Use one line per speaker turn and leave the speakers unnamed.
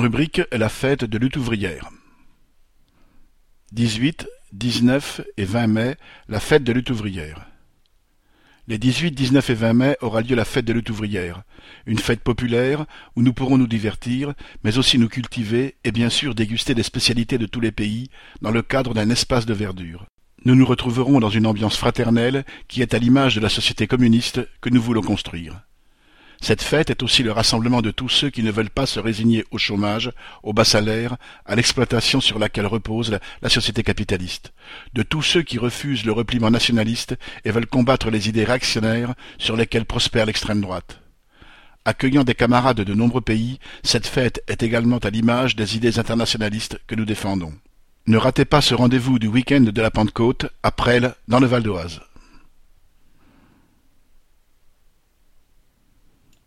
rubrique est la fête de lutte ouvrière. 18, 19 et 20 mai, la fête de lutte ouvrière. Les 18, 19 et 20 mai aura lieu la fête de lutte ouvrière, une fête populaire où nous pourrons nous divertir, mais aussi nous cultiver et bien sûr déguster des spécialités de tous les pays dans le cadre d'un espace de verdure. Nous nous retrouverons dans une ambiance fraternelle qui est à l'image de la société communiste que nous voulons construire. Cette fête est aussi le rassemblement de tous ceux qui ne veulent pas se résigner au chômage, au bas salaire, à l'exploitation sur laquelle repose la société capitaliste, de tous ceux qui refusent le repliement nationaliste et veulent combattre les idées réactionnaires sur lesquelles prospère l'extrême droite. Accueillant des camarades de nombreux pays, cette fête est également à l'image des idées internationalistes que nous défendons. Ne ratez pas ce rendez-vous du week-end de la Pentecôte, à Presles, dans le Val d'Oise.